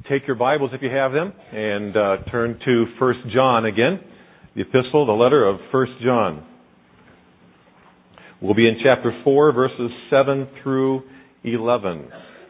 Take your Bibles if you have them and turn to 1 John again, the epistle, the letter of 1 John. We'll be in chapter 4, verses 7 through 11.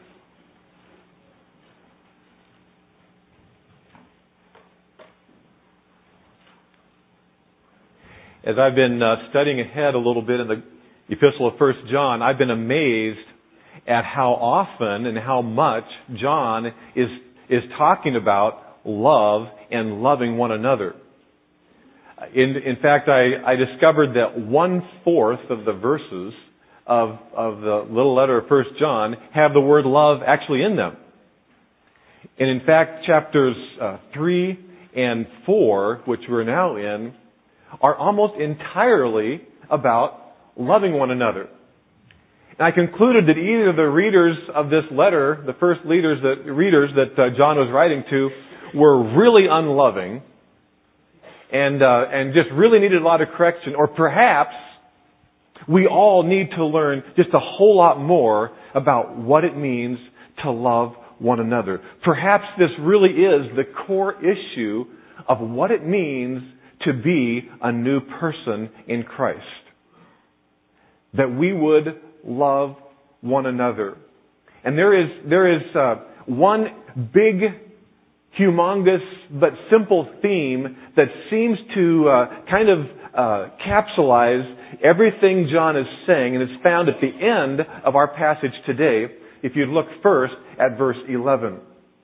As I've been studying ahead a little bit in the epistle of 1 John, I've been amazed at how often and how much John is talking about love and loving one another. In fact, I discovered that 1/4 of the verses of the little letter of 1 John have the word love actually in them. And in fact, chapters 3 and 4, which we're now in, are almost entirely about loving one another. And I concluded that either the readers of this letter, the first readers that John was writing to, were really unloving and just really needed a lot of correction, or perhaps we all need to learn just a whole lot more about what it means to love one another. Perhaps this really is the core issue of what it means to be a new person in Christ. That we would love one another. And there is one big, humongous, but simple theme that seems to kind of capsulize everything John is saying, and it's found at the end of our passage today, if you look first at verse 11.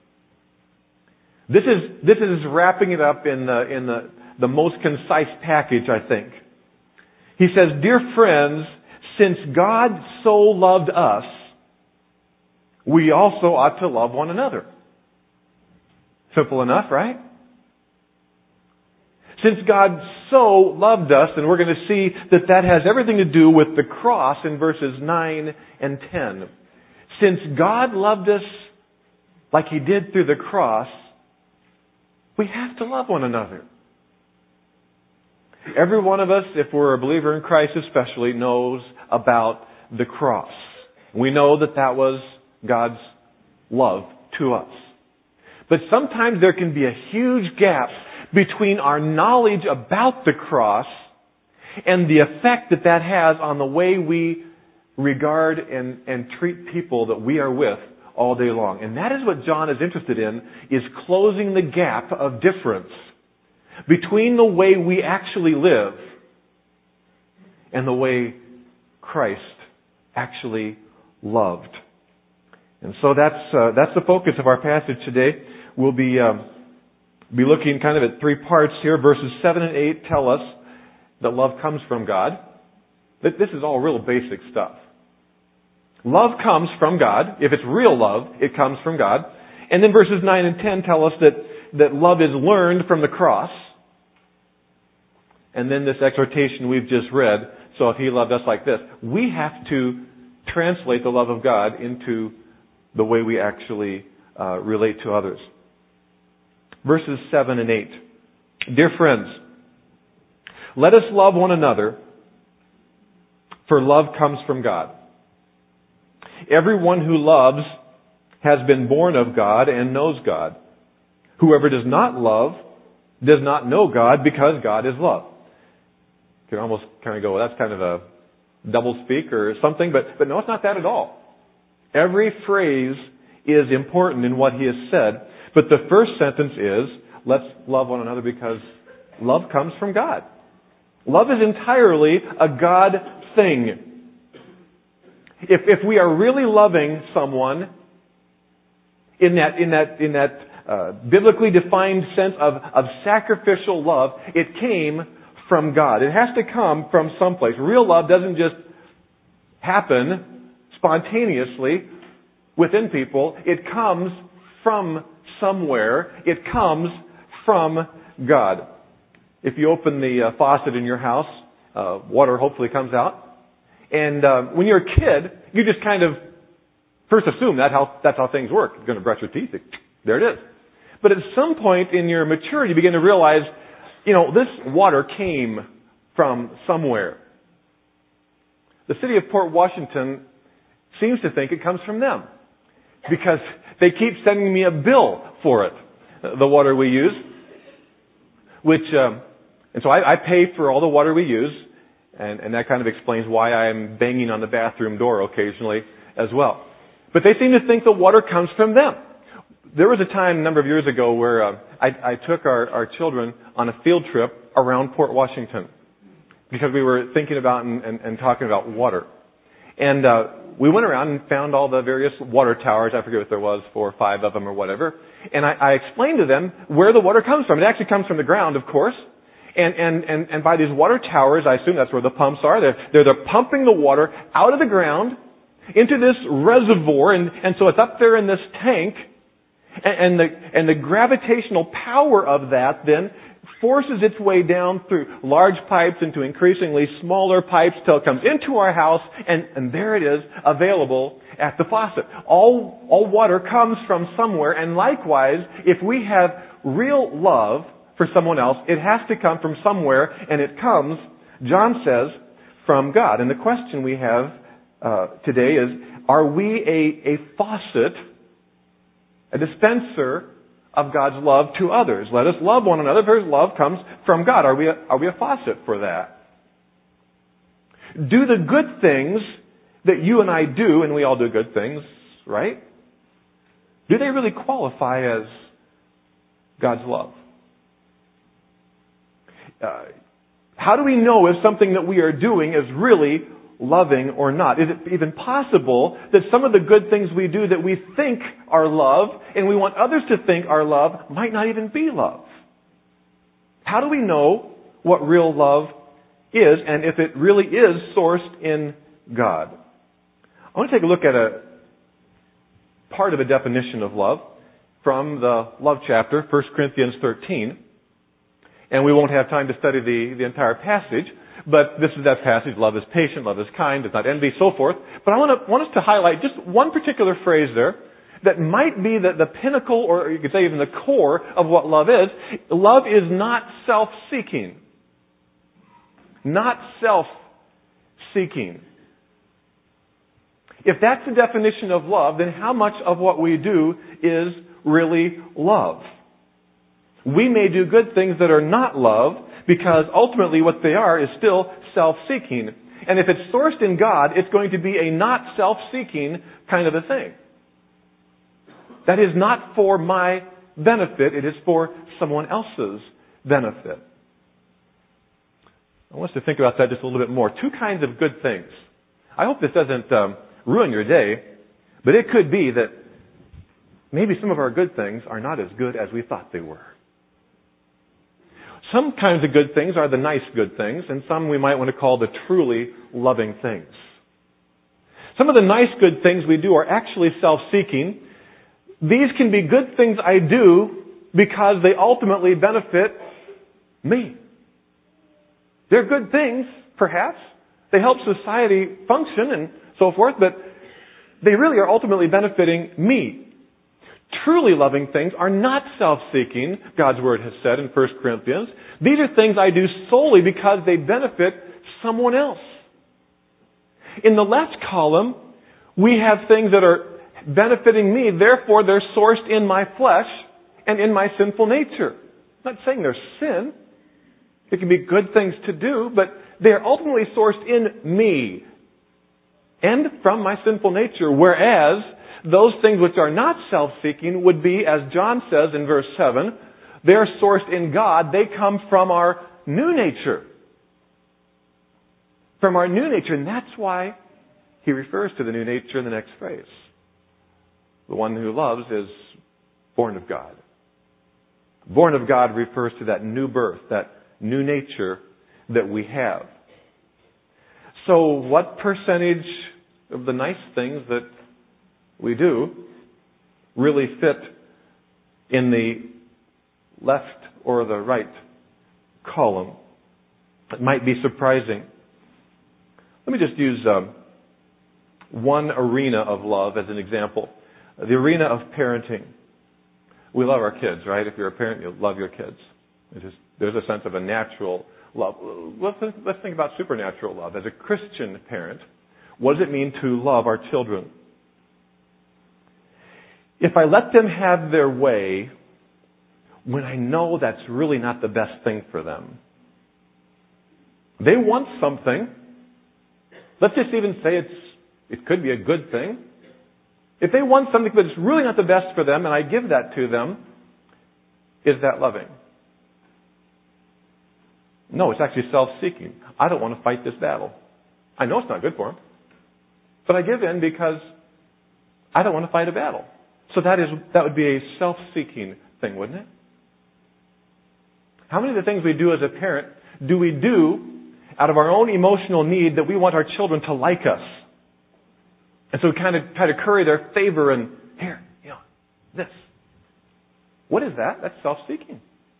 This is wrapping it up in the most concise package, I think. He says, "Dear friends, since God so loved us, we also ought to love one another." Simple enough, right? Since God so loved us, and we're going to see that has everything to do with the cross in verses 9 and 10. Since God loved us like He did through the cross, we have to love one another. Every one of us, if we're a believer in Christ especially, knows about the cross. We know that was God's love to us. But sometimes there can be a huge gap between our knowledge about the cross and the effect that has on the way we regard and treat people that we are with all day long. And that is what John is interested in, is closing the gap of difference between the way we actually live and the way Christ actually loved. And so that's the focus of our passage today. We'll be looking kind of at three parts here. Verses 7 and 8 tell us that love comes from God. This is all real basic stuff. Love comes from God. If it's real love, it comes from God. And then verses 9 and 10 tell us that love is learned from the cross. And then this exhortation we've just read, so if He loved us like this, we have to translate the love of God into the way we actually relate to others. Verses 7 and 8. Dear friends, let us love one another, for love comes from God. Everyone who loves has been born of God and knows God. Whoever does not love does not know God, because God is love. You can almost kind of go, well, that's kind of a double speak or something, but no, it's not that at all. Every phrase is important in what he has said, but the first sentence is, let's love one another because love comes from God. Love is entirely a God thing. If we are really loving someone in that biblically defined sense of sacrificial love, it came from God. It has to come from someplace. Real love doesn't just happen spontaneously within people. It comes from somewhere. It comes from God. If you open the faucet in your house, water hopefully comes out. And when you're a kid, you just kind of first assume that's how things work. You're going to brush your teeth. There it is. But at some point in your maturity, you begin to realize, this water came from somewhere. The city of Port Washington seems to think it comes from them, because they keep sending me a bill for it, the water we use, and so I pay for all the water we use, and that kind of explains why I'm banging on the bathroom door occasionally as well. But they seem to think the water comes from them. There was a time a number of years ago where I took our children on a field trip around Port Washington because we were thinking about and talking about water. And we went around and found all the various water towers. I forget what there was, 4 or 5 of them or whatever. And I explained to them where the water comes from. It actually comes from the ground, of course. And by these water towers, I assume that's where the pumps are. They're pumping the water out of the ground into this reservoir. And so it's up there in this tank. And the gravitational power of that then forces its way down through large pipes into increasingly smaller pipes till it comes into our house, and there it is, available at the faucet. All water comes from somewhere, and likewise, if we have real love for someone else, it has to come from somewhere, and it comes, John says, from God. And the question we have today is, are we a faucet, a dispenser of God's love to others? Let us love one another, for His love comes from God. Are we a faucet for that? Do the good things that you and I do, and we all do good things, right? Do they really qualify as God's love? How do we know if something that we are doing is really loving or not? Is it even possible that some of the good things we do that we think are love and we want others to think are love might not even be love? How do we know what real love is and if it really is sourced in God? I want to take a look at a part of a definition of love from the love chapter, 1 Corinthians 13. And we won't have time to study the entire passage. But this is that passage, love is patient, love is kind, does not envy, so forth. But I want us to highlight just one particular phrase there that might be the pinnacle, or you could say even the core of what love is. Love is not self-seeking. Not self-seeking. If that's the definition of love, then how much of what we do is really love? We may do good things that are not love, because ultimately what they are is still self-seeking. And if it's sourced in God, it's going to be a not self-seeking kind of a thing. That is not for my benefit, it is for someone else's benefit. I want us to think about that just a little bit more. 2 kinds of good things. I hope this doesn't ruin your day, but it could be that maybe some of our good things are not as good as we thought they were. Some kinds of good things are the nice good things, and some we might want to call the truly loving things. Some of the nice good things we do are actually self-seeking. These can be good things I do because they ultimately benefit me. They're good things, perhaps. They help society function and so forth, but they really are ultimately benefiting me. Truly loving things are not self-seeking, God's Word has said in 1 Corinthians. These are things I do solely because they benefit someone else. In the left column, we have things that are benefiting me, therefore they're sourced in my flesh and in my sinful nature. I'm not saying they're sin. It can be good things to do, but they're ultimately sourced in me and from my sinful nature, whereas those things which are not self-seeking would be, as John says in verse 7, they're sourced in God. They come from our new nature. From our new nature. And that's why he refers to the new nature in the next phrase. The one who loves is born of God. Born of God refers to that new birth, that new nature that we have. So what percentage of the nice things that we do really fit in the left or the right column? It might be surprising. Let me just use one arena of love as an example. The arena of parenting. We love our kids, right? If you're a parent, you love your kids. There's a sense of a natural love. Let's think about supernatural love. As a Christian parent, what does it mean to love our children? if I let them have their way when I know that's really not the best thing for them. They want something. Let's just even say it could be a good thing. If they want something but it's really not the best for them and I give that to them, is that loving? No, it's actually self-seeking. I don't want to fight this battle. I know it's not good for them. But I give in because I don't want to fight a battle. So that would be a self-seeking thing, wouldn't it? How many of the things we do as a parent do we do out of our own emotional need that we want our children to like us? And so we kind of try to curry their favor and, here, this. What is that? That's self-seeking.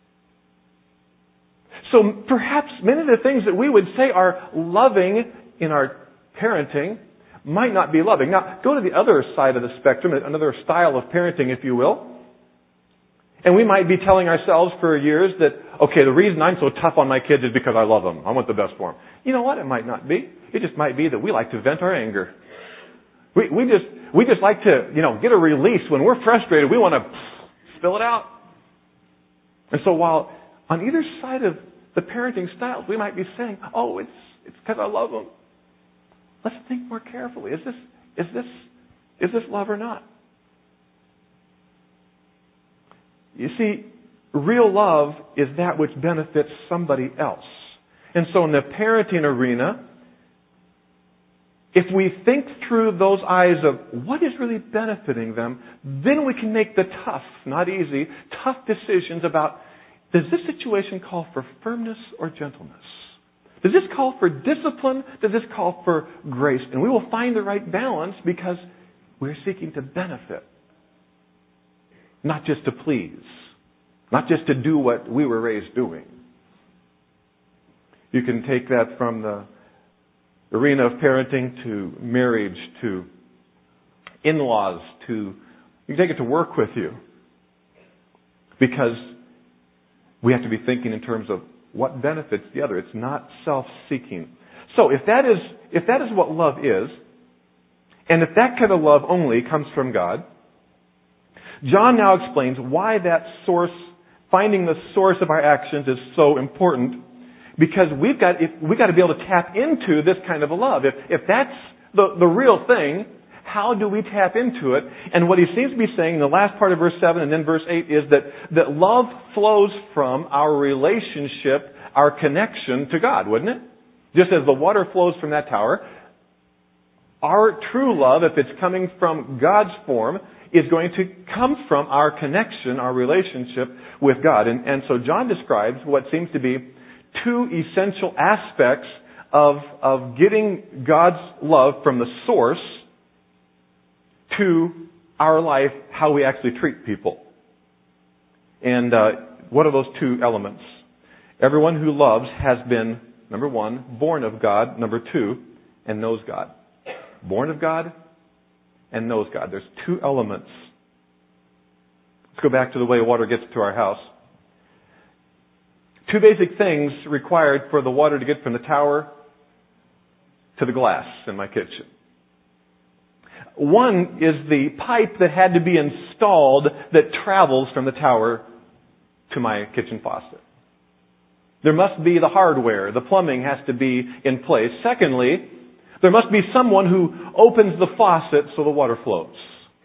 So perhaps many of the things that we would say are loving in our parenting might not be loving. Now, go to the other side of the spectrum, another style of parenting, if you will. And we might be telling ourselves for years that, okay, the reason I'm so tough on my kids is because I love them. I want the best for them. You know what? It might not be. It just might be that we like to vent our anger. We just like to, get a release. When we're frustrated, we want to spill it out. And so while on either side of the parenting styles, we might be saying, oh, it's because I love them. Let's think more carefully. Is this love or not? You see, real love is that which benefits somebody else. And so in the parenting arena, if we think through those eyes of what is really benefiting them, then we can make the tough, not easy, tough decisions about, does this situation call for firmness or gentleness? Does this call for discipline? Does this call for grace? And we will find the right balance because we're seeking to benefit. Not just to please. Not just to do what we were raised doing. You can take that from the arena of parenting to marriage, to in-laws, you can take it to work with you. Because we have to be thinking in terms of what benefits the other. It's not self-seeking. So if that is what love is, and if that kind of love only comes from God, John now explains why that source, finding the source of our actions is so important. Because we've got to be able to tap into this kind of a love. If that's the real thing, how do we tap into it? And what he seems to be saying in the last part of verse 7 and then verse 8 is that love flows from our relationship, our connection to God, wouldn't it? Just as the water flows from that tower, our true love, if it's coming from God's form, is going to come from our connection, our relationship with God. And so John describes what seems to be two essential aspects of getting God's love from the source to our life, how we actually treat people. And what are those two elements? Everyone who loves has been, number one, born of God, number two, and knows God. Born of God and knows God. There's two elements. Let's go back to the way water gets to our house. Two basic things required for the water to get from the tower to the glass in my kitchen. One is the pipe that had to be installed that travels from the tower to my kitchen faucet. There must be the hardware. The plumbing has to be in place. Secondly, there must be someone who opens the faucet so the water flows.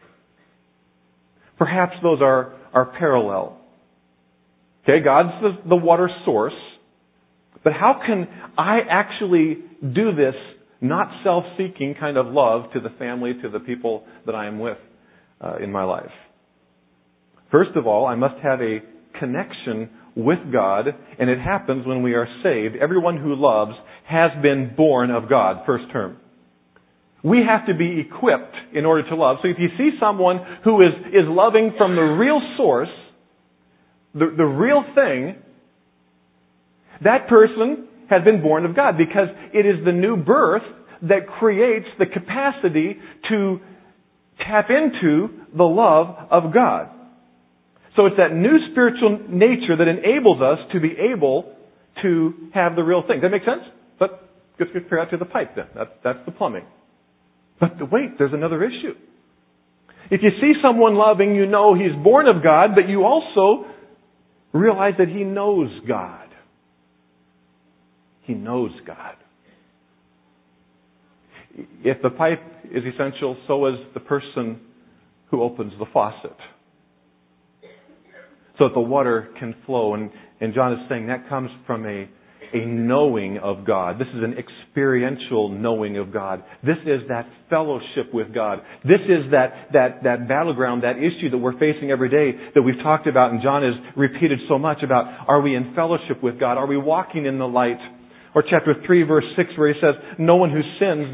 Perhaps those are parallel. Okay, God's the water source. But how can I actually do this not self-seeking kind of love to the family, to the people that I am with in my life? First of all, I must have a connection with God, and it happens when we are saved. Everyone who loves has been born of God, first term. We have to be equipped in order to love. So if you see someone who is loving from the real source, the real thing, that person has been born of God because it is the new birth that creates the capacity to tap into the love of God. So it's that new spiritual nature that enables us to be able to have the real thing. Does that make sense? But let's compare that to the pipe then. That's the plumbing. But wait, there's another issue. If you see someone loving, you know he's born of God, but you also realize that he knows God. He knows God. If the pipe is essential, so is the person who opens the faucet, so that the water can flow. And John is saying that comes from a knowing of God. This is an experiential knowing of God. This is that fellowship with God. This is that battleground, that issue that we're facing every day that we've talked about, and John has repeated so much about, are we in fellowship with God? Are we walking in the light? Or chapter 3, verse 6, where he says, no one who sins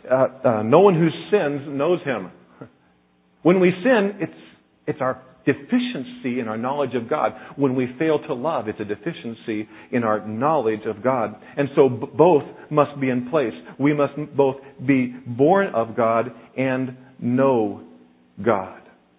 knows him. When we sin, it's our deficiency in our knowledge of God. When we fail to love, it's a deficiency in our knowledge of God. And so both must be in place. We must both be born of God and know God.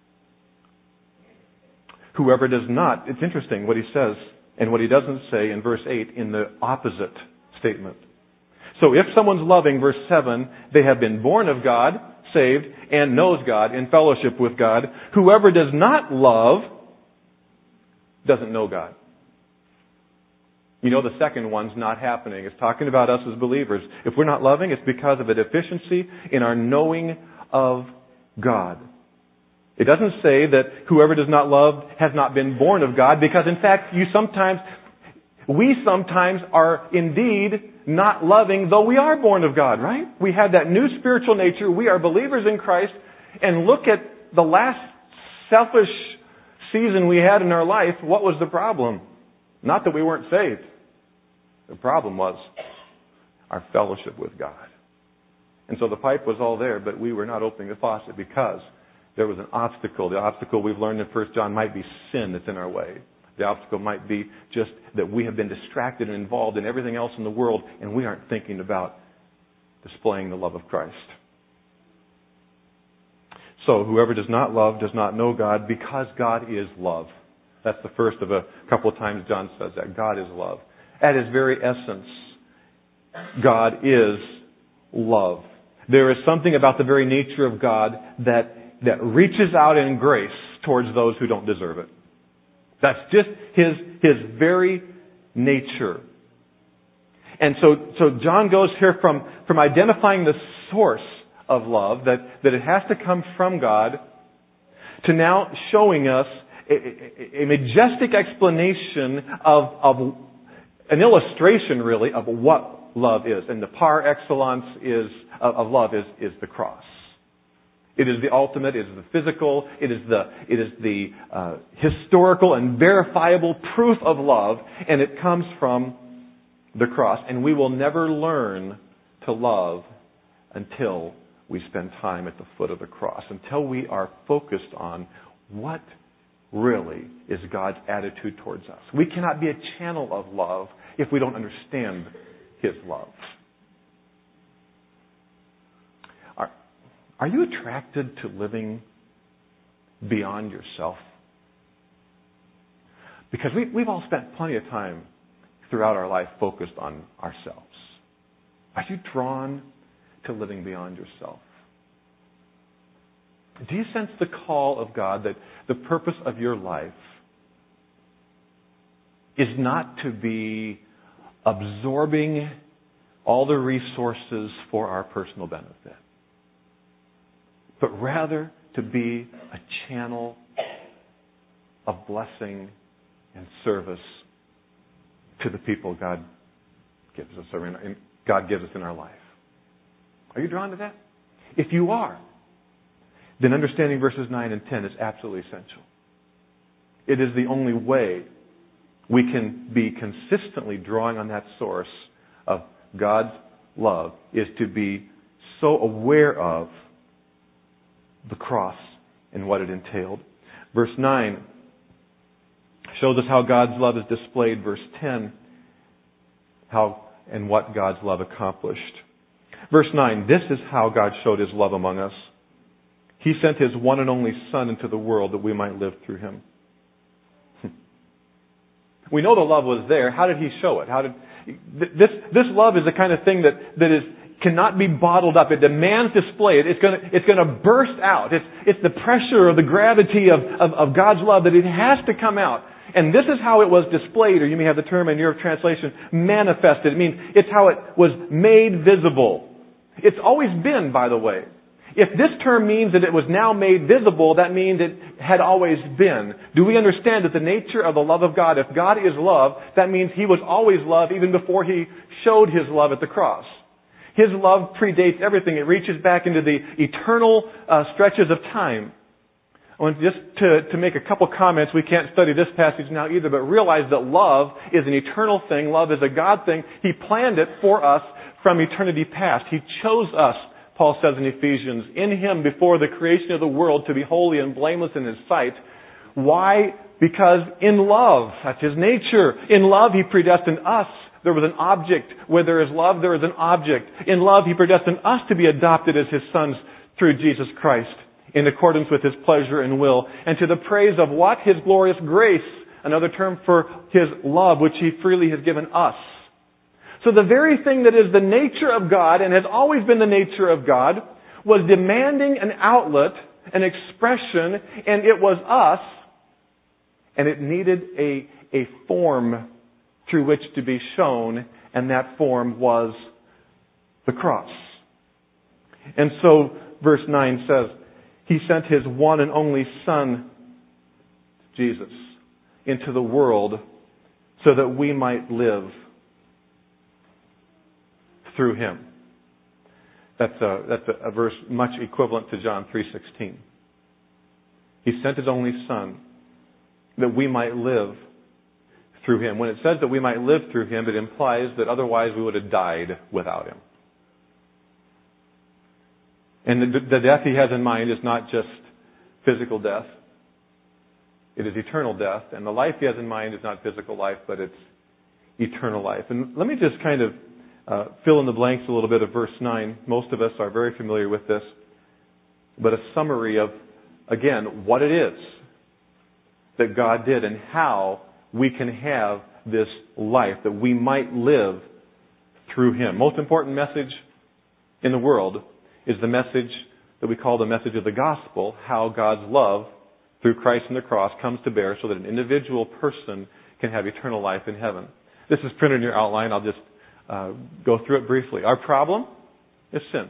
Whoever does not, it's interesting what he says and what he doesn't say in verse 8 in the opposite statement. So if someone's loving, verse 7, they have been born of God, saved, and knows God, in fellowship with God. Whoever does not love doesn't know God. You know the second one's not happening. It's talking about us as believers. If we're not loving, it's because of a deficiency in our knowing of God. It doesn't say that whoever does not love has not been born of God, because in fact, we sometimes are indeed not loving, though we are born of God, right? We have that new spiritual nature. We are believers in Christ. And look at the last selfish season we had in our life. What was the problem? Not that we weren't saved. The problem was our fellowship with God. And so the pipe was all there, but we were not opening the faucet because there was an obstacle. The obstacle we've learned in 1 John might be sin that's in our way. The obstacle might be just that we have been distracted and involved in everything else in the world, and we aren't thinking about displaying the love of Christ. So whoever does not love does not know God, because God is love. That's the first of a couple of times John says that. God is love. At his very essence, God is love. There is something about the very nature of God that reaches out in grace towards those who don't deserve it. That's just his very nature. And so John goes here from identifying the source of love, that it has to come from God, to now showing us a majestic explanation of an illustration, really, of what love is. And the par excellence of love is the cross. It is the ultimate, it is the physical, it is the historical and verifiable proof of love, and it comes from the cross. And we will never learn to love until we spend time at the foot of the cross, until we are focused on what really is God's attitude towards us. We cannot be a channel of love if we don't understand His love. Are you attracted to living beyond yourself? Because we've all spent plenty of time throughout our life focused on ourselves. Are you drawn to living beyond yourself? Do you sense the call of God that the purpose of your life is not to be absorbing all the resources for our personal benefit, but rather to be a channel of blessing and service to the people God gives us, or God gives us in our life? Are you drawn to that? If you are, then understanding verses 9 and 10 is absolutely essential. It is the only way we can be consistently drawing on that source of God's love, is to be so aware of the cross and what it entailed. Verse 9 shows us how God's love is displayed. Verse 10, how and what God's love accomplished. Verse 9, this is how God showed His love among us. He sent His one and only Son into the world that we might live through Him. We know the love was there. How did He show it? This love is the kind of thing that is cannot be bottled up. It demands display. It's going to burst out. It's the pressure or the gravity of God's love that it has to come out. And this is how it was displayed, or you may have the term in your translation, manifested. It means it's how it was made visible. It's always been, by the way. If this term means that it was now made visible, that means it had always been. Do we understand that the nature of the love of God, if God is love, that means He was always love even before He showed His love at the cross. His love predates everything. It reaches back into the eternal stretches of time. I want just to make a couple comments. We can't study this passage now either, but realize that love is an eternal thing. Love is a God thing. He planned it for us from eternity past. He chose us, Paul says in Ephesians, in Him before the creation of the world to be holy and blameless in His sight. Why? Because in love, that's His nature. In love, He predestined us. There was an object. Where there is love, there is an object. In love, He predestined us to be adopted as His sons through Jesus Christ, in accordance with His pleasure and will, and to the praise of what? His glorious grace, another term for His love, which He freely has given us. So the very thing that is the nature of God, and has always been the nature of God, was demanding an outlet, an expression, and it was us, and it needed a form through which to be shown, and that form was the cross. And so, verse 9 says, He sent His one and only Son, Jesus, into the world so that we might live through Him. That's a verse much equivalent to John 3:16. He sent His only Son that we might live through Him. When it says that we might live through Him, it implies that otherwise we would have died without Him. And the death He has in mind is not just physical death. It is eternal death. And the life He has in mind is not physical life, but it's eternal life. And let me just kind of fill in the blanks a little bit of verse 9. Most of us are very familiar with this. But a summary of, again, what it is that God did and how we can have this life, that we might live through Him. Most important message in the world is the message that we call the message of the gospel, how God's love through Christ and the cross comes to bear so that an individual person can have eternal life in heaven. This is printed in your outline. I'll just go through it briefly. Our problem is sin.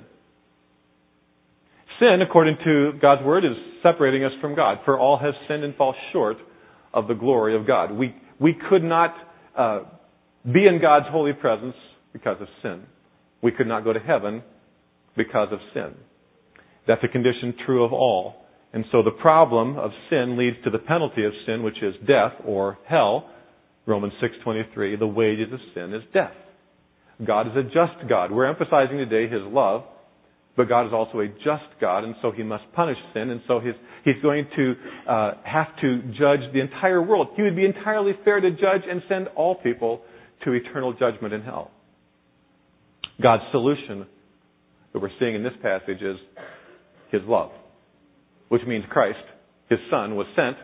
Sin, according to God's Word, is separating us from God. For all have sinned and fall short of the glory of God. We could not be in God's holy presence because of sin. We could not go to heaven because of sin. That's a condition true of all. And so the problem of sin leads to the penalty of sin, which is death or hell. Romans 6:23, the wages of sin is death. God is a just God. We're emphasizing today His love, but God is also a just God, and so He must punish sin, and so He's going to have to judge the entire world. He would be entirely fair to judge and send all people to eternal judgment in hell. God's solution that we're seeing in this passage is His love, which means Christ, His Son, was sent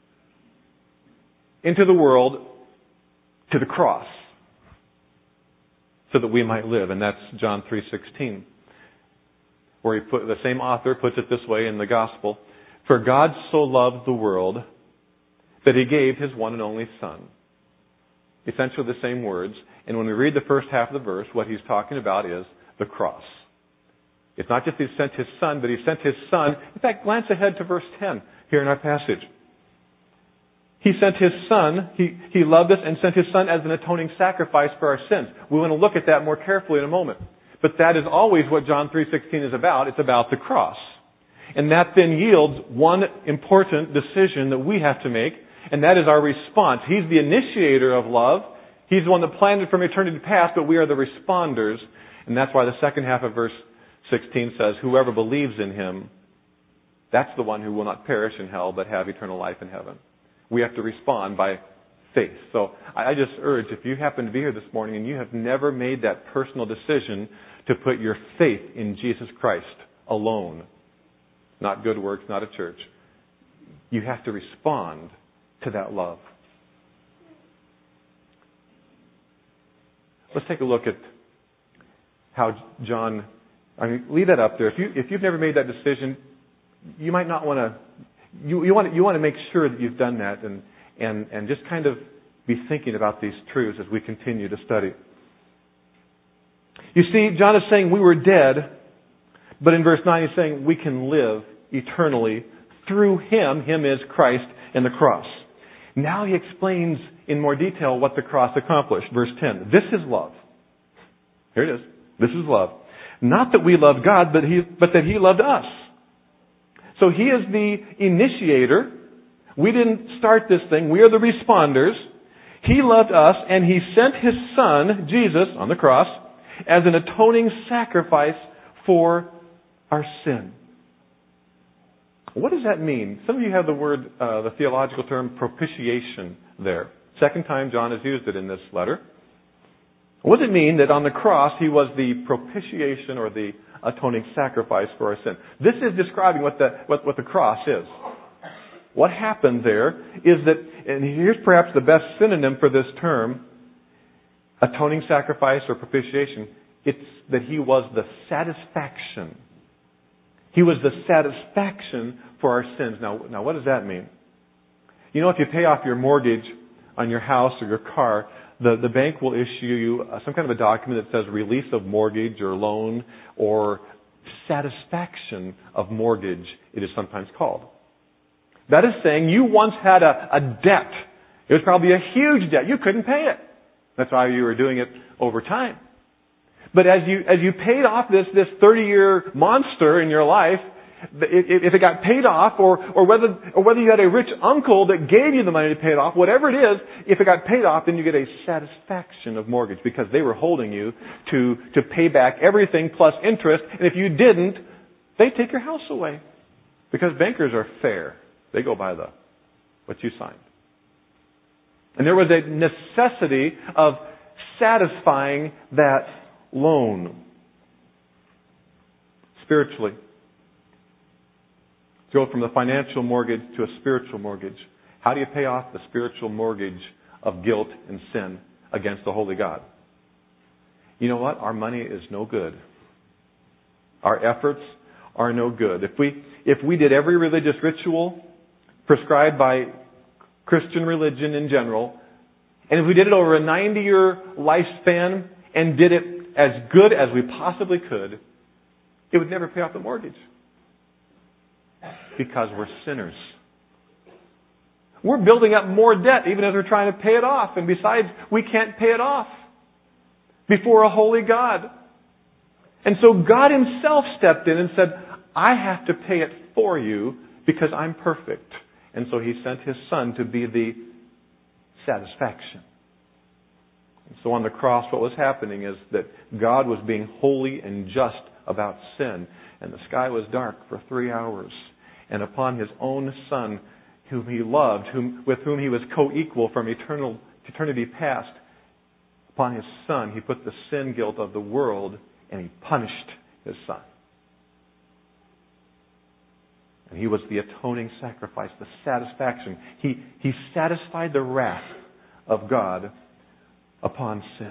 into the world to the cross so that we might live. And that's John 3:16, where the same author puts it this way in the Gospel. For God so loved the world that He gave His one and only Son. Essentially the same words. And when we read the first half of the verse, what He's talking about is the cross. It's not just He sent His Son, but He sent His Son. In fact, glance ahead to verse 10 here in our passage. He sent His Son. He loved us and sent His Son as an atoning sacrifice for our sins. We want to look at that more carefully in a moment. But that is always what John 3:16 is about. It's about the cross. And that then yields one important decision that we have to make, and that is our response. He's the initiator of love. He's the one that planned it from eternity past, but we are the responders. And that's why the second half of verse 16 says, whoever believes in Him, that's the one who will not perish in hell, but have eternal life in heaven. We have to respond by faith. So I just urge, if you happen to be here this morning and you have never made that personal decision to put your faith in Jesus Christ alone, not good works, not a church, you have to respond to that love. Let's take a look at how John, leave that up there. If you've never made that decision, you might not want to, you want to make sure that you've done that and just kind of be thinking about these truths as we continue to study. You see, John is saying we were dead, but in verse 9 he's saying we can live eternally through Him. Him is Christ and the cross. Now he explains in more detail what the cross accomplished. Verse 10. This is love. Here it is. This is love. Not that we loved God, but that He loved us. So He is the initiator. We didn't start this thing. We are the responders. He loved us, and He sent His Son, Jesus, on the cross, as an atoning sacrifice for our sin. What does that mean? Some of you have the word, the theological term propitiation there. Second time John has used it in this letter. What does it mean that on the cross He was the propitiation or the atoning sacrifice for our sin? This is describing what the cross is. What happened there is that, and here's perhaps the best synonym for this term, atoning sacrifice or propitiation, it's that He was the satisfaction. He was the satisfaction for our sins. Now what does that mean? You know, if you pay off your mortgage on your house or your car, the bank will issue you some kind of a document that says release of mortgage or loan or satisfaction of mortgage, it is sometimes called. That is saying you once had a debt. It was probably a huge debt. You couldn't pay it. That's why you were doing it over time. But as you paid off this 30-year monster in your life, if it got paid off, or whether you had a rich uncle that gave you the money to pay it off, whatever it is, if it got paid off, then you get a satisfaction of mortgage because they were holding you to pay back everything plus interest. And if you didn't, they take your house away because bankers are fair. They go by what you signed. And there was a necessity of satisfying that loan spiritually. Go from the financial mortgage to a spiritual mortgage. How do you pay off the spiritual mortgage of guilt and sin against the holy God? You know what? Our money is no good. Our efforts are no good. If we did every religious ritual prescribed by Christian religion in general, and if we did it over a 90-year lifespan and did it as good as we possibly could, it would never pay off the mortgage. Because we're sinners. We're building up more debt even as we're trying to pay it off. And besides, we can't pay it off before a holy God. And so God Himself stepped in and said, I have to pay it for you because I'm perfect. And so He sent His Son to be the satisfaction. And so on the cross, what was happening is that God was being holy and just about sin. And the sky was dark for 3 hours. And upon His own Son, whom He loved, with whom He was co-equal from eternity past, upon His Son, He put the sin guilt of the world and He punished His Son. And He was the atoning sacrifice, the satisfaction. He satisfied the wrath of God upon sin.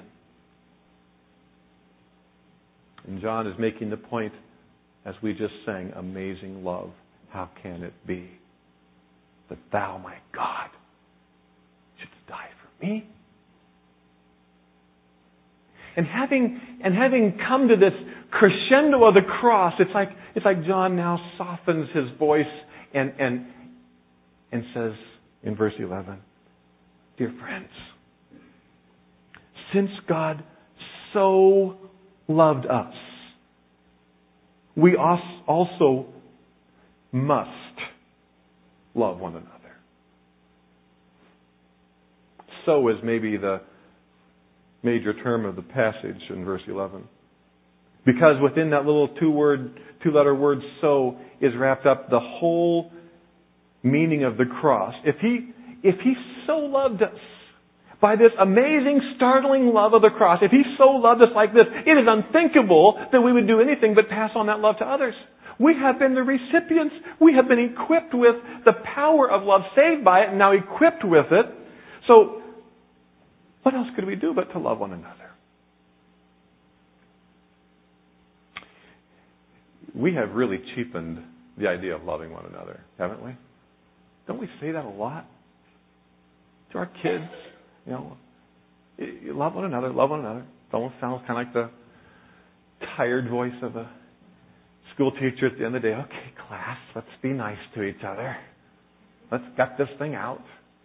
And John is making the point, as we just sang, amazing love. How can it be that Thou, my God, shouldst die for me? And having come to this crescendo of the cross, it's like John now softens his voice and says in verse 11, dear friends, since God so loved us, we also must love one another. So is maybe the major term of the passage in verse 11. Because within that little two-letter word, so, is wrapped up the whole meaning of the cross. If He so loved us by this amazing, startling love of the cross, if He so loved us like this, it is unthinkable that we would do anything but pass on that love to others. We have been the recipients. We have been equipped with the power of love, saved by it, and now equipped with it. So, what else could we do but to love one another? we have really cheapened the idea of loving one another, haven't we? Don't we say that a lot? To our kids, you love one another, love one another. It almost sounds kind of like the tired voice of a school teacher at the end of the day. Okay, class, let's be nice to each other. Let's gut this thing out.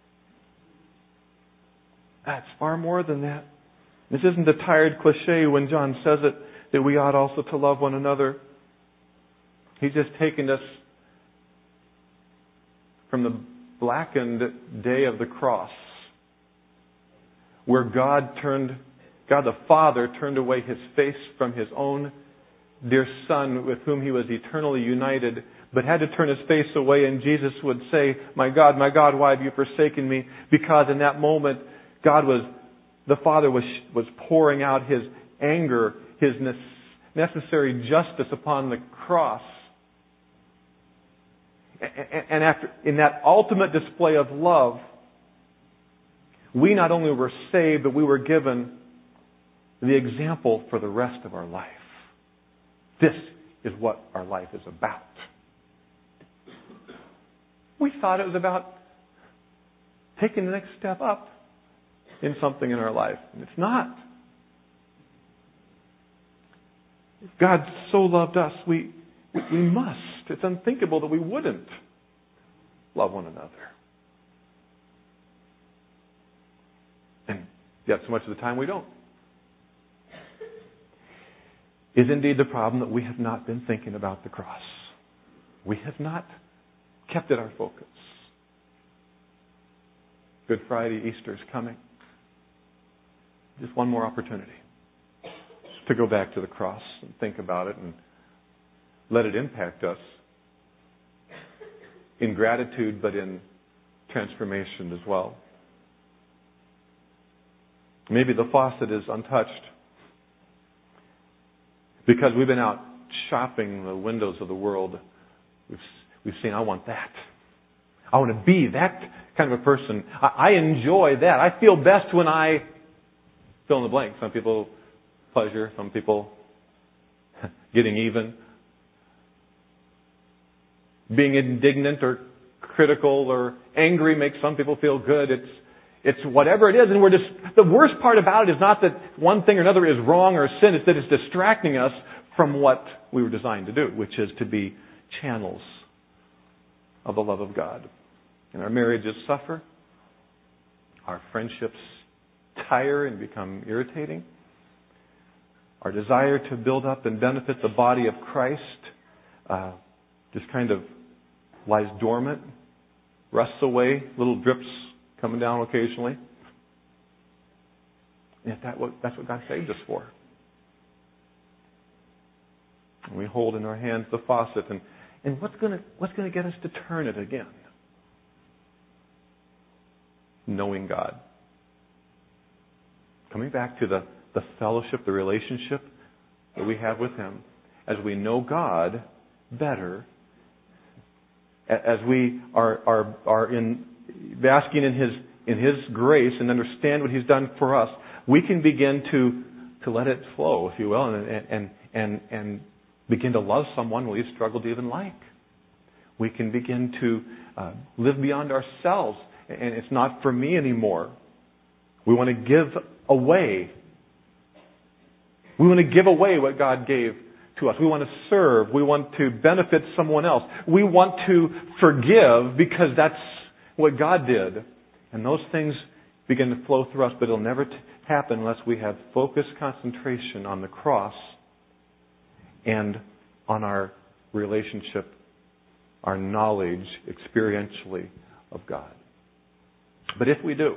That's far more than that. This isn't a tired cliche when John says it, that we ought also to love one another. He's just taken us from the blackened day of the cross, where God the Father turned away His face from His own dear Son with whom He was eternally united, but had to turn His face away, and Jesus would say, my God, why have you forsaken me? Because in that moment, the Father was pouring out His anger, His necessary justice upon the cross. And in that ultimate display of love, we not only were saved, but we were given the example for the rest of our life. This is what our life is about. We thought it was about taking the next step up in something in our life. And it's not. God so loved us, we must. It's unthinkable that we wouldn't love one another. And yet so much of the time we don't. Is indeed the problem that we have not been thinking about the cross. We have not kept it our focus. Good Friday, Easter is coming. Just one more opportunity to go back to the cross and think about it and let it impact us in gratitude, but in transformation as well. Maybe the faucet is untouched because we've been out shopping the windows of the world. We've seen, I want that. I want to be that kind of a person. I enjoy that. I feel best when I fill in the blank. Some people pleasure, some people getting even. Being indignant or critical or angry makes some people feel good. It's whatever it is, and the worst part about it is not that one thing or another is wrong or sin, it's that it's distracting us from what we were designed to do, which is to be channels of the love of God. And our marriages suffer. Our friendships tire and become irritating. Our desire to build up and benefit the body of Christ just kind of lies dormant, rusts away, little drips coming down occasionally. And that's what God saved us for. And we hold in our hands the faucet, and what's going to get us to turn it again? Knowing God. Coming back to the fellowship, the relationship that we have with Him. As we know God better, as we are basking in His grace and understand what He's done for us, we can begin to let it flow, if you will, and begin to love someone we struggle to even like. We can begin to live beyond ourselves, and it's not for me anymore. We want to give away. We want to give away what God gave to us. We want to serve. We want to benefit someone else. We want to forgive because that's what God did. And those things begin to flow through us, but it'll never happen unless we have focused concentration on the cross and on our relationship, our knowledge experientially of God. But if we do,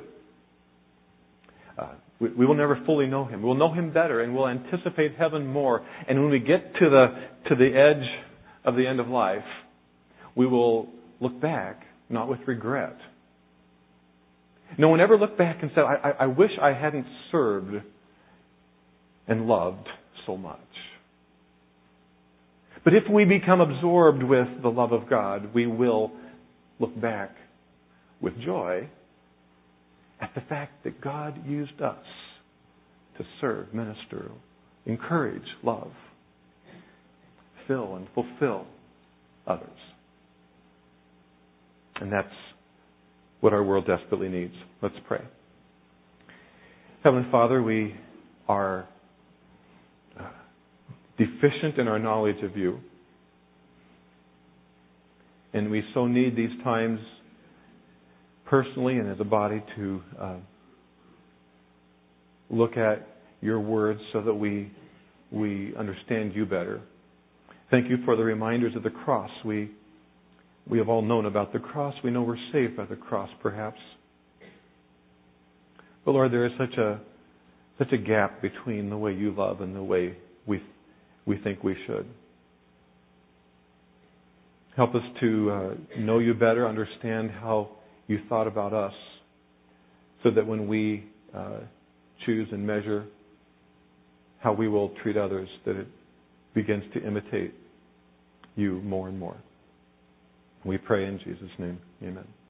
we will never fully know Him. We'll know Him better, and we'll anticipate heaven more. And when we get to the edge of the end of life, we will look back, not with regret. No one ever looked back and said, I wish I hadn't served and loved so much. But if we become absorbed with the love of God, we will look back with joy at the fact that God used us to serve, minister, encourage, love. fill and fulfill others. And that's what our world desperately needs. Let's pray. Heavenly Father, we are deficient in our knowledge of you. And we so need these times personally and as a body to look at your words so that we understand you better. Thank you for the reminders of the cross. We have all known about the cross. We know we're saved by the cross, perhaps. But Lord, there is such a gap between the way you love and the way we think we should. Help us to know you better, understand how you thought about us, so that when we choose and measure how we will treat others, that it begins to imitate you more and more. We pray in Jesus' name. Amen.